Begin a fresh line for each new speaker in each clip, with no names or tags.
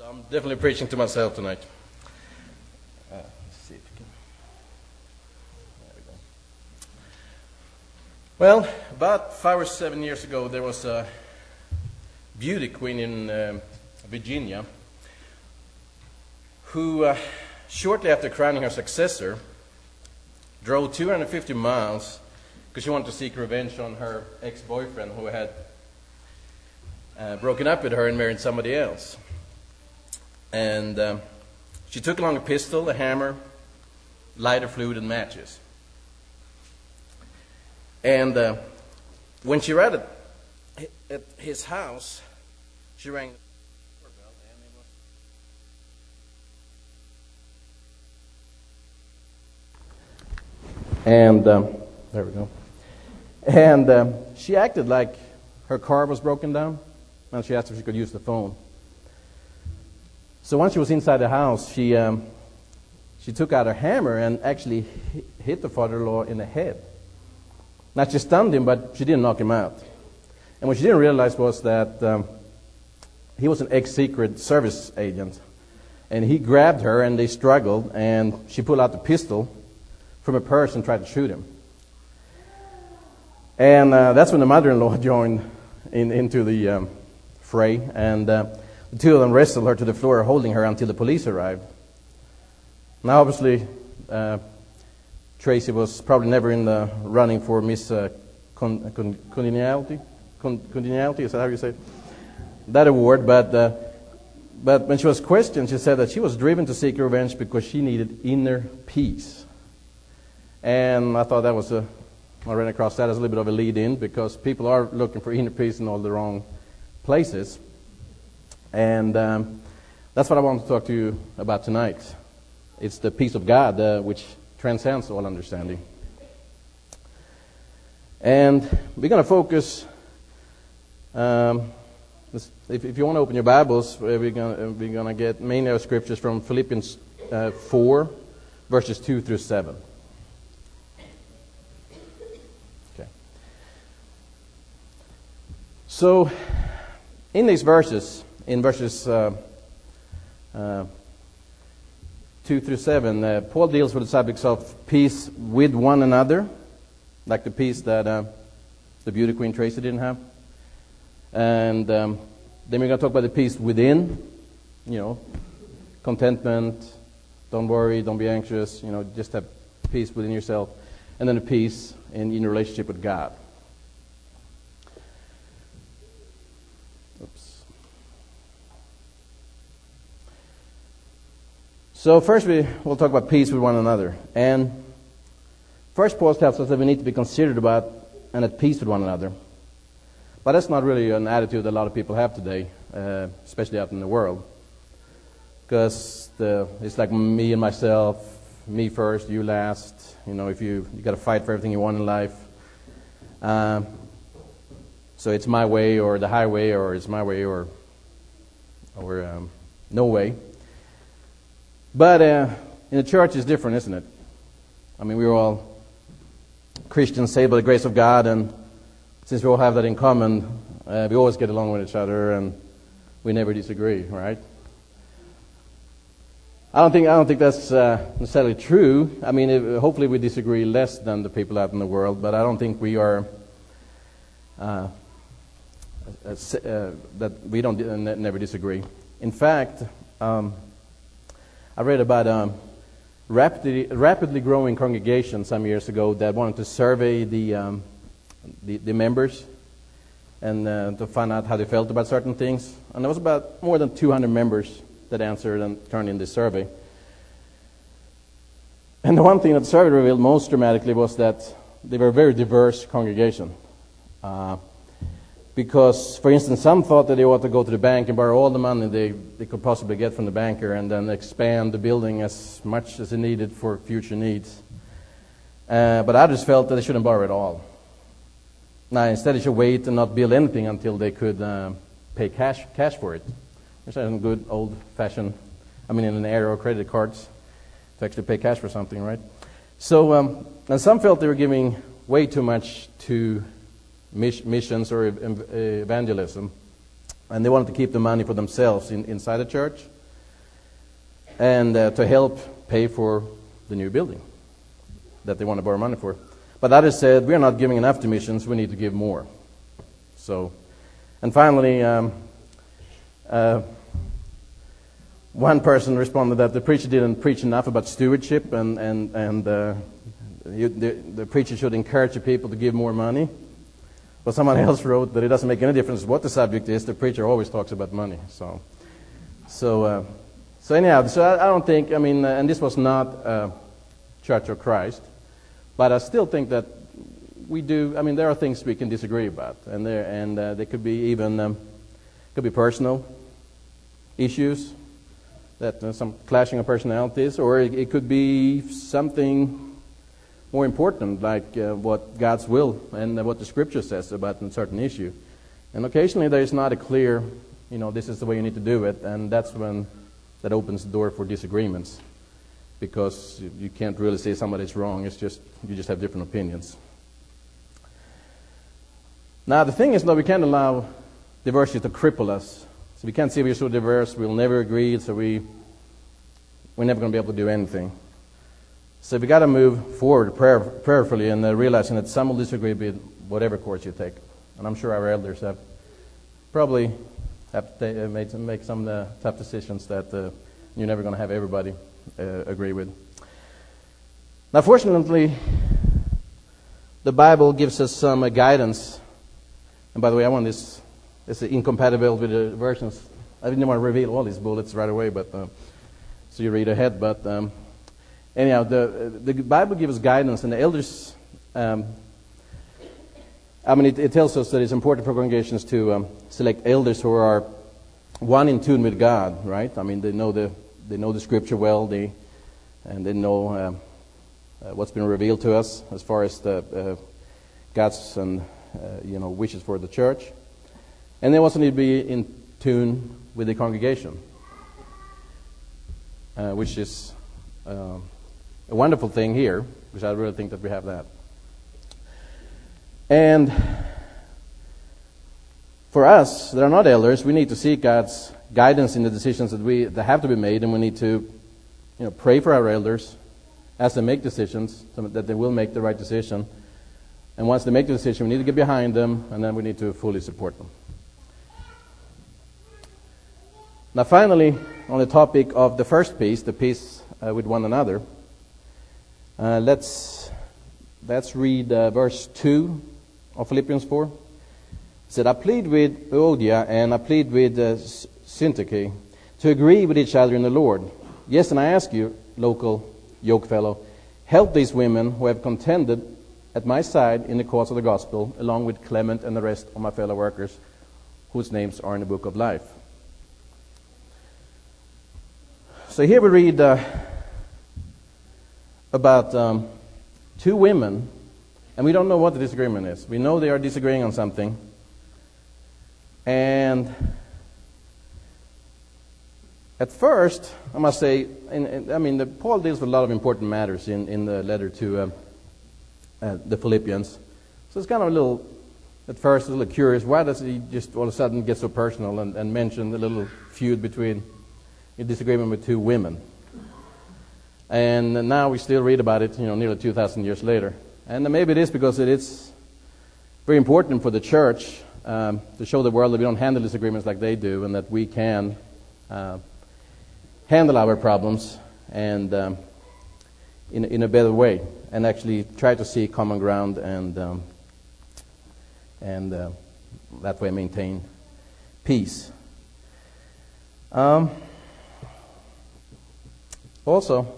I'm definitely preaching to myself tonight. Let's see if we can. There we go. Well, about 5 or 7 years ago, there was a beauty queen in Virginia who, shortly after crowning her successor, drove 250 miles because she wanted to seek revenge on her ex-boyfriend who had broken up with her and married somebody else. And she took along a pistol, a hammer, lighter fluid, and matches. And when she arrived at his house, she rang the doorbell, and there we go. And she acted like her car was broken down, and she asked if she could use the phone. So once she was inside the house, she took out her hammer and actually hit the father-in-law in the head. Now, she stunned him, but she didn't knock him out. And what she didn't realize was that he was an ex-Secret Service agent. And he grabbed her, and they struggled, and she pulled out the pistol from a purse and tried to shoot him. And that's when the mother-in-law joined into the fray, and the two of them wrestled her to the floor, holding her until the police arrived. Now, obviously, Tracy was probably never in the running for Miss Congeniality. Congeniality, is that how you say it? That award, but when she was questioned, she said that she was driven to seek revenge because she needed inner peace. And I thought that was I ran across that as a little bit of a lead-in, because people are looking for inner peace in all the wrong places. And that's what I want to talk to you about tonight. It's the peace of God, which transcends all understanding. And we're going to focus, if you want to open your Bibles, we're going to get mainly our scriptures from Philippians 4, verses 2 through 7. Okay. So, in these verses, in verses 2 through 7, Paul deals with the subjects of peace with one another, like the peace that the beauty queen Tracy didn't have. And then we're going to talk about the peace within, contentment, don't worry, don't be anxious, just have peace within yourself. And then the peace in your relationship with God. So first we'll talk about peace with one another. And first Paul tells us that we need to be considerate about and at peace with one another. But that's not really an attitude that a lot of people have today, especially out in the world. Because it's like me and myself, me first, you last. If you got to fight for everything you want in life. So it's my way or the highway, or it's my way or no way. But in the church, it's different, isn't it? I mean, we're all Christians saved by the grace of God, and since we all have that in common, we always get along with each other, and we never disagree, right? I don't think that's necessarily true. I mean, hopefully we disagree less than the people out in the world, but I don't think we are that we don't never disagree. In fact, I read about a rapidly growing congregation some years ago that wanted to survey the members and to find out how they felt about certain things. And there was about more than 200 members that answered and turned in this survey. And the one thing that the survey revealed most dramatically was that they were a very diverse congregation. Because, for instance, some thought that they ought to go to the bank and borrow all the money they could possibly get from the banker and then expand the building as much as they needed for future needs. But others felt that they shouldn't borrow at all. Now, instead they should wait and not build anything until they could pay cash for it. There's some good old-fashioned, in an era of credit cards to actually pay cash for something, right? So, and some felt they were giving way too much to missions or evangelism, and they wanted to keep the money for themselves inside the church and to help pay for the new building that they want to borrow money for. But others said, we are not giving enough to missions, we need to give more. So, and finally, one person responded that the preacher didn't preach enough about stewardship, and the preacher should encourage the people to give more money. But someone else wrote that it doesn't make any difference what the subject is, the preacher always talks about money. So anyhow, I don't think, and this was not Church of Christ, but I still think that we do, there are things we can disagree about, and there could be even, could be personal issues, that some clashing of personalities, or it could be something more important, like what God's will and what the Scripture says about a certain issue. And occasionally there is not a clear, this is the way you need to do it, and that's when that opens the door for disagreements, because you can't really say somebody's wrong. It's just you just have different opinions. Now the thing is, though, we can't allow diversity to cripple us. So we can't say we're so diverse, we'll never agree, so we're never going to be able to do anything. So we got to move forward prayerfully and realizing that some will disagree with whatever course you take. And I'm sure our elders have probably make some tough decisions that you're never going to have everybody agree with. Now, fortunately, the Bible gives us some guidance. And by the way, I want this. It's incompatible with the versions. I didn't want to reveal all these bullets right away, but so you read ahead. But anyhow, the Bible gives guidance, and the elders. It tells us that it's important for congregations to select elders who are one in tune with God, right? They know the Scripture well, and they know what's been revealed to us as far as the God's and wishes for the church. And they also need to be in tune with the congregation, which is a wonderful thing here, which I really think that we have that. And for us that are not elders, we need to seek God's guidance in the decisions that have to be made, and we need to pray for our elders as they make decisions, so that they will make the right decision. And once they make the decision, we need to get behind them, and then we need to fully support them. Now finally, on the topic of the first piece, the peace with one another, let's read verse 2 of Philippians 4. It said, I plead with Euodia and I plead with Syntyche to agree with each other in the Lord. Yes, and I ask you, local yoke fellow, help these women who have contended at my side in the cause of the gospel, along with Clement and the rest of my fellow workers, whose names are in the book of life. So here we read about two women, and we don't know what the disagreement is. We know they are disagreeing on something. And at first, I must say, Paul deals with a lot of important matters in the letter to the Philippians. So it's kind of at first, a little curious. Why does he just all of a sudden get so personal and mention the little feud between a disagreement with two women? And now we still read about it, nearly 2,000 years later. And maybe it is because it is very important for the church to show the world that we don't handle disagreements like they do, and that we can handle our problems and in a better way, and actually try to see common ground and that way maintain peace. Also,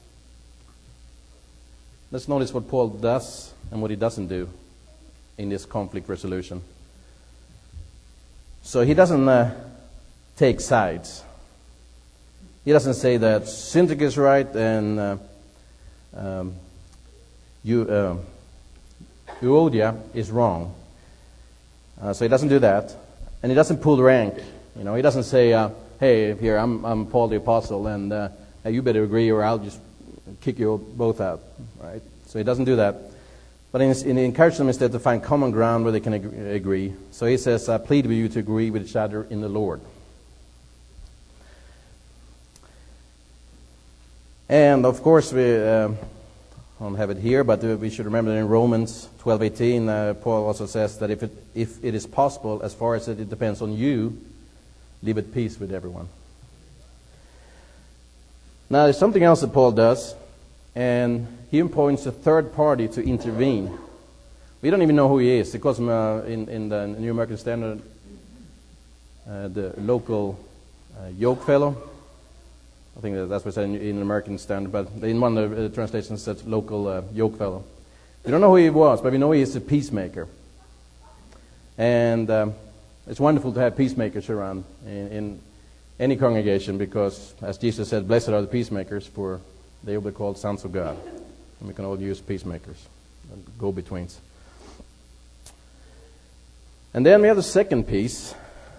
let's notice what Paul does and what he doesn't do in this conflict resolution. So he doesn't take sides. He doesn't say that Syntyche is right and Euodia is wrong. So he doesn't do that, and he doesn't pull rank. He doesn't say, "Hey, here I'm Paul the apostle, and you better agree, or I'll just kick you both out." Right? So he doesn't do that, but he encourages them instead to find common ground where they can agree. So he says, "I plead with you to agree with each other in the Lord." And of course, we don't have it here, but we should remember that in Romans 12:18, Paul also says that if it is possible, as far as it depends on you, live at peace with everyone. Now, there's something else that Paul does, and he appoints a third party to intervene. We don't even know who he is. He calls him in the New American Standard the local yoke fellow. I think that's what it said in the American Standard, but in one of the translations it says local yoke fellow. We don't know who he was, but we know he is a peacemaker. And it's wonderful to have peacemakers around in any congregation, because, as Jesus said, blessed are the peacemakers, for they will be called sons of God. And we can all use peacemakers, go-betweens. And then we have the second piece,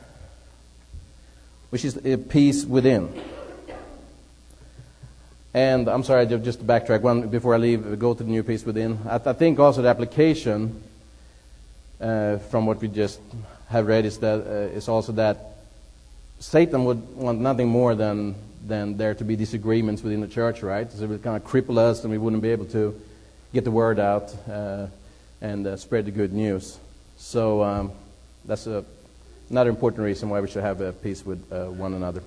which is a peace within. And I'm sorry, just to backtrack one before I leave, go to the new peace within. I think also the application from what we just have read is also that Satan would want nothing more than there to be disagreements within the church, right? So it would kind of cripple us, and we wouldn't be able to get the word out and spread the good news. So that's another important reason why we should have a peace with one another.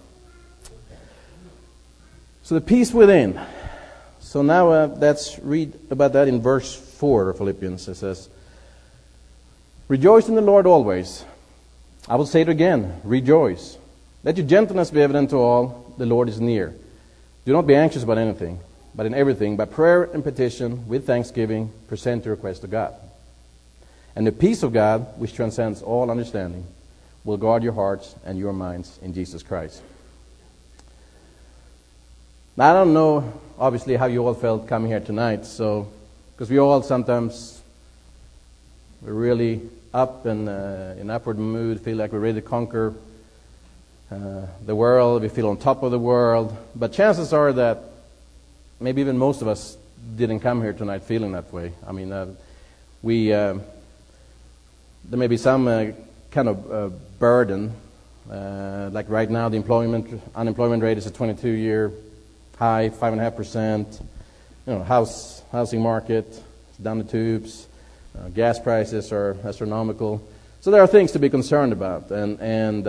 So the peace within. So now let's read about that in verse 4 of Philippians. It says, "Rejoice in the Lord always. I will say it again, rejoice. Let your gentleness be evident to all. The Lord is near. Do not be anxious about anything, but in everything, by prayer and petition, with thanksgiving, present your request to God. And the peace of God, which transcends all understanding, will guard your hearts and your minds in Jesus Christ." Now, I don't know, obviously, how you all felt coming here tonight, so because we all sometimes we're really up and in upward mood, feel like we're ready to conquer the world, we feel on top of the world. But chances are that maybe even most of us didn't come here tonight feeling that way. I mean, there may be some kind of burden. Like right now, the unemployment rate is a 22-year high, 5.5%. Housing market is down the tubes. Gas prices are astronomical. So there are things to be concerned about, and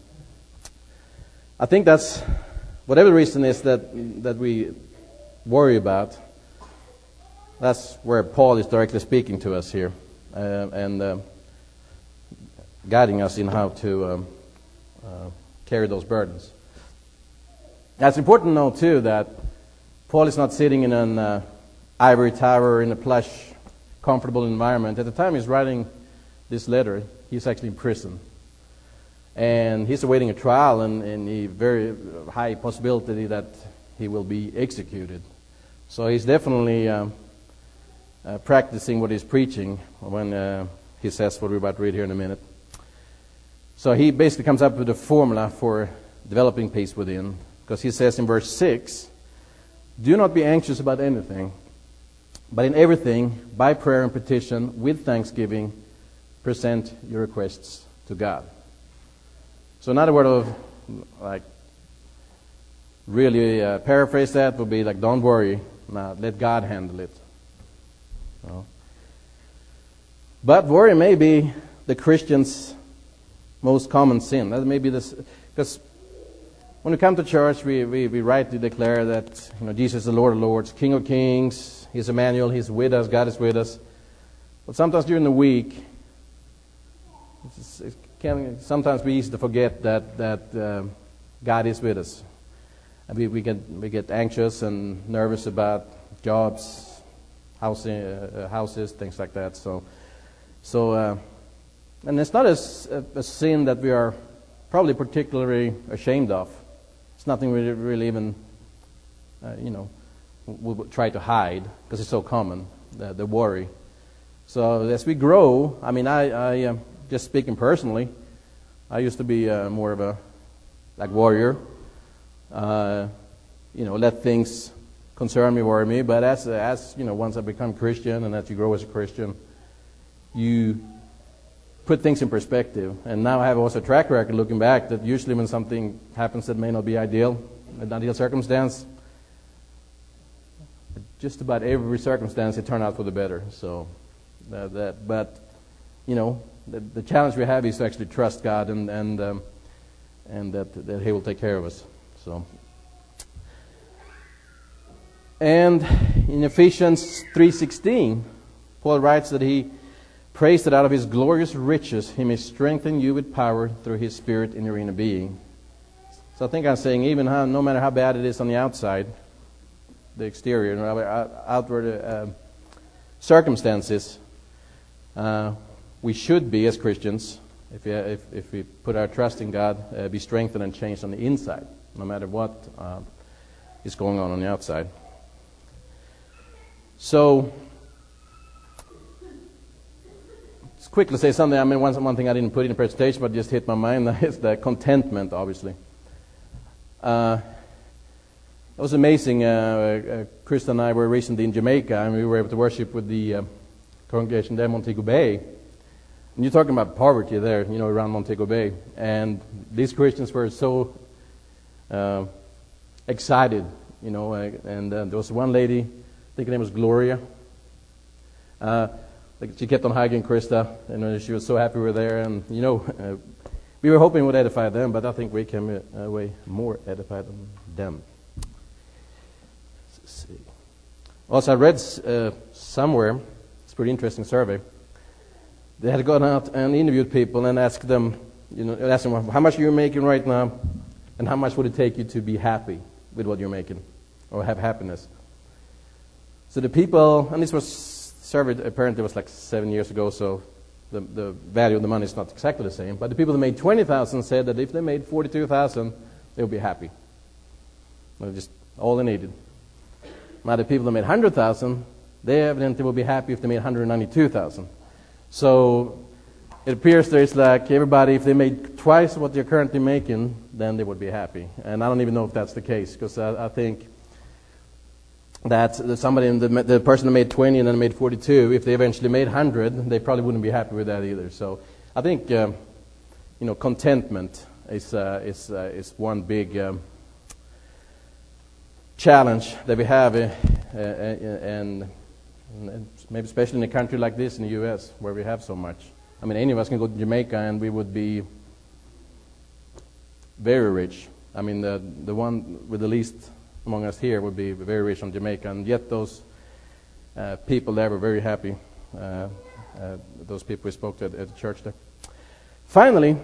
I think that's whatever the reason is that we worry about. That's where Paul is directly speaking to us here, and guiding us in how to carry those burdens. Now, it's important to know too that Paul is not sitting in an ivory tower in a plush, comfortable environment. At the time he's writing this letter, he's actually in prison. And he's awaiting a trial, and a very high possibility that he will be executed. So he's definitely practicing what he's preaching when he says what we're about to read here in a minute. So he basically comes up with a formula for developing peace within, because he says in verse 6, "Do not be anxious about anything, but in everything, by prayer and petition, with thanksgiving, present your requests to God." So another word of, like, really paraphrase that would be like, don't worry, now let God handle it. But worry may be the Christian's most common sin. That may be this, because when we come to church, we rightly declare that Jesus is the Lord of Lords, King of Kings. He's Emmanuel. He's with us. God is with us. But sometimes during the week, it can sometimes be easy to forget that God is with us, and we get anxious and nervous about jobs, houses, things like that. So, and it's not a sin that we are probably particularly ashamed of. It's nothing we really even, we try to hide, because it's so common, the worry. So as we grow, I mean, I just speaking personally, I used to be more of a warrior. Let things concern me, worry me. But as once I become Christian and as you grow as a Christian, you put things in perspective. And now I have also a track record looking back that usually when something happens that may not be ideal, an ideal circumstance, just about every circumstance it turned out for the better. So, but you know, the challenge we have is to actually trust God and that He will take care of us. So, and in Ephesians 3:16, Paul writes that He prays that out of His glorious riches He may strengthen you with power through His Spirit in your inner being. So I think I'm saying no matter how bad it is on the outside, the exterior, outward circumstances, we should be, as Christians, if we put our trust in God, be strengthened and changed on the inside, no matter what is going on the outside. So, let's quickly say something. I mean, one thing I didn't put in the presentation, but just hit my mind, is the contentment, obviously. It was amazing. Chris and I were recently in Jamaica, and we were able to worship with the congregation there in Montego Bay. And you're talking about poverty there, you know, around Montego Bay. And these Christians were so excited, you know. And there was one lady, I think her name was Gloria. She kept on hugging Krista, and she was so happy we were there. And, you know, we were hoping it would edify them, but I think we came away more edified than them. Let's see. Also, I read somewhere, it's a pretty interesting survey. They had gone out and interviewed people and asked them, how much are you making right now, and how much would it take you to be happy with what you're making, or have happiness? So the people, and this was surveyed, apparently it was like 7 years ago, so the value of the money is not exactly the same. But the people that made $20,000 said that if they made $42,000, they would be happy. That's just all they needed. Now the people that made $100,000, they evidently will be happy if they made $192,000. So it appears there's like everybody, if they made twice what they're currently making, then they would be happy. And I don't even know if that's the case, because I think that somebody, the person that made 20 and then made 42, if they eventually made 100, they probably wouldn't be happy with that either. So I think contentment is one big challenge that we have, and maybe especially in a country like this, in the U.S., where we have so much. I mean, any of us can go to Jamaica and we would be very rich. I mean, the one with the least among us here would be very rich on Jamaica, and yet those people there were very happy. Those people we spoke to at the church there. Finally,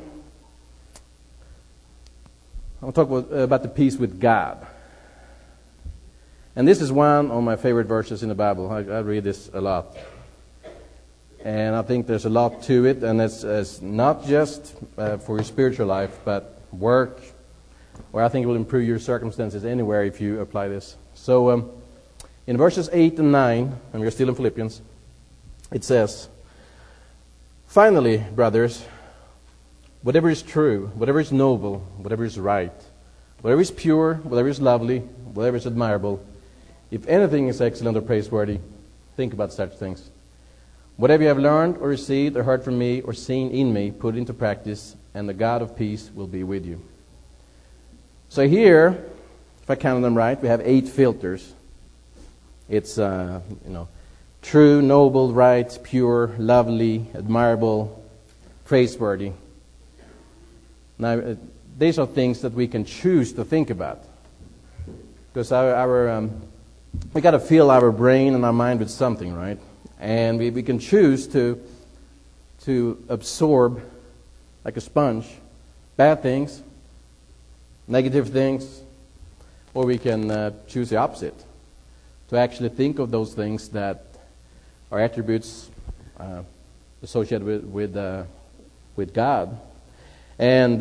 I'll talk about the peace with God. And this is one of my favorite verses in the Bible. I read this a lot. And I think there's a lot to it, and it's not just for your spiritual life, but work, where I think it will improve your circumstances anywhere if you apply this. So in verses 8 and 9, and we're still in Philippians, it says, "Finally, brothers, whatever is true, whatever is noble, whatever is right, whatever is pure, whatever is lovely, whatever is admirable, if anything is excellent or praiseworthy, think about such things. Whatever you have learned or received or heard from me or seen in me, put it into practice, and the God of peace will be with you." So here, if I counted them right, we have 8 filters. It's true, noble, right, pure, lovely, admirable, praiseworthy. Now, these are things that we can choose to think about, because we got to fill our brain and our mind with something, right? And we can choose to absorb, like a sponge, bad things, negative things, or we can choose the opposite, to actually think of those things that are attributes associated with God. And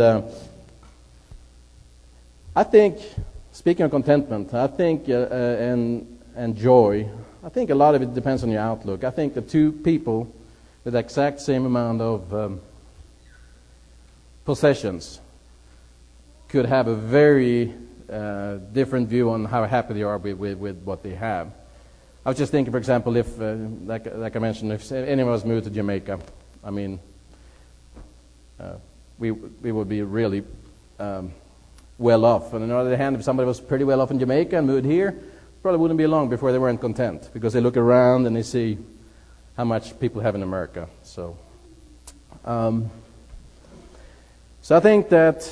I think, speaking of contentment, I think and joy, I think a lot of it depends on your outlook. I think the two people with the exact same amount of possessions could have a very different view on how happy they are with what they have. I was just thinking, for example, if, like I mentioned, if any of us moved to Jamaica, I mean, we would be really well off. And on the other hand, if somebody was pretty well off in Jamaica and moved here, probably wouldn't be long before they weren't content, because they look around and they see how much people have in America. So I think that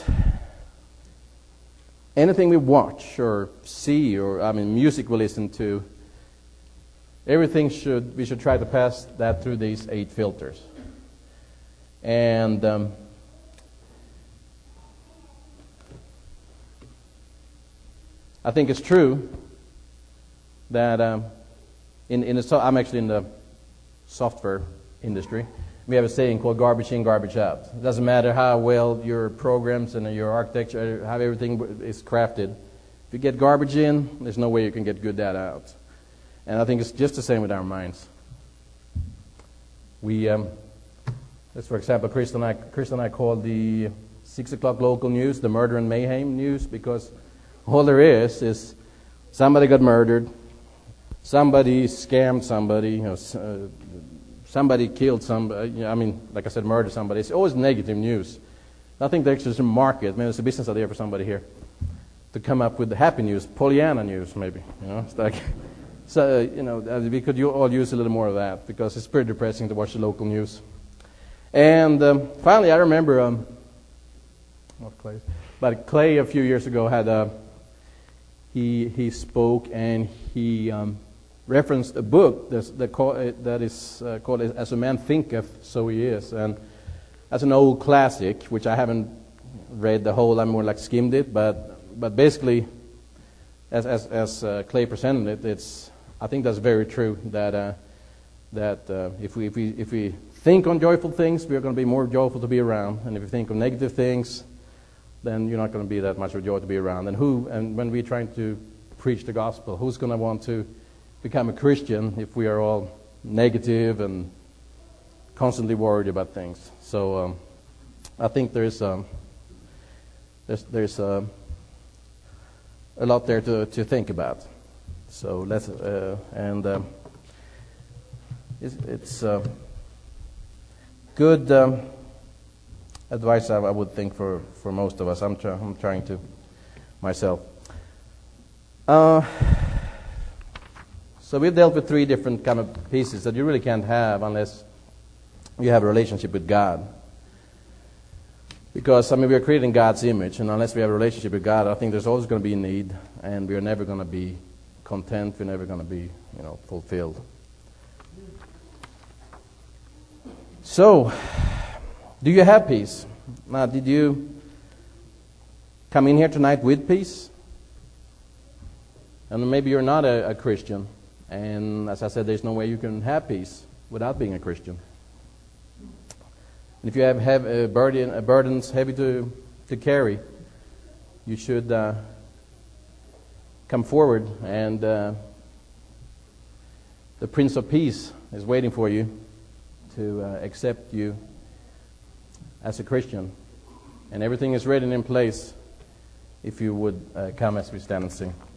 anything we watch or see, or music we listen to, everything we should try to pass that through these 8 filters. And I think it's true that I'm actually in the software industry. We have a saying called garbage in, garbage out. It doesn't matter how well your programs and your architecture, how everything is crafted. If you get garbage in, there's no way you can get good data out. And I think it's just the same with our minds. Let's, for example, Chris and I call the 6 o'clock local news the murder and mayhem news, because all there is somebody got murdered, somebody scammed somebody, somebody killed somebody, like I said, murdered somebody. It's always negative news. I think there's a market, maybe it's a business idea for somebody here, to come up with the happy news, Pollyanna news maybe. It's like, we could all use a little more of that, because it's pretty depressing to watch the local news. And finally, I remember, Clay a few years ago had he spoke, and he referenced a book that is called As a Man Thinketh, So He Is. And that's an old classic, which I haven't read the whole, I more like skimmed it, but basically, as Clay presented it, I think that's very true, that if we think on joyful things, we're going to be more joyful to be around. And if you think of negative things, then you're not going to be that much of a joy to be around. And when we're trying to preach the gospel, who's going to want to become a Christian if we are all negative and constantly worried about things? So I think there's a lot there to think about. So let's it's good advice, I would think, for most of us. I'm trying to myself. So we've dealt with 3 different kind of pieces that you really can't have unless you have a relationship with God. Because, we are created in God's image, and unless we have a relationship with God, I think there's always going to be a need, and we are never going to be content, we're never going to be, fulfilled. So, do you have peace? Now, did you come in here tonight with peace? And maybe you're not a Christian, and as I said, there's no way you can have peace without being a Christian. And if you have burdens heavy to carry, you should come forward, and the Prince of Peace is waiting for you to accept you as a Christian. And everything is ready and in place if you would come as we stand and sing.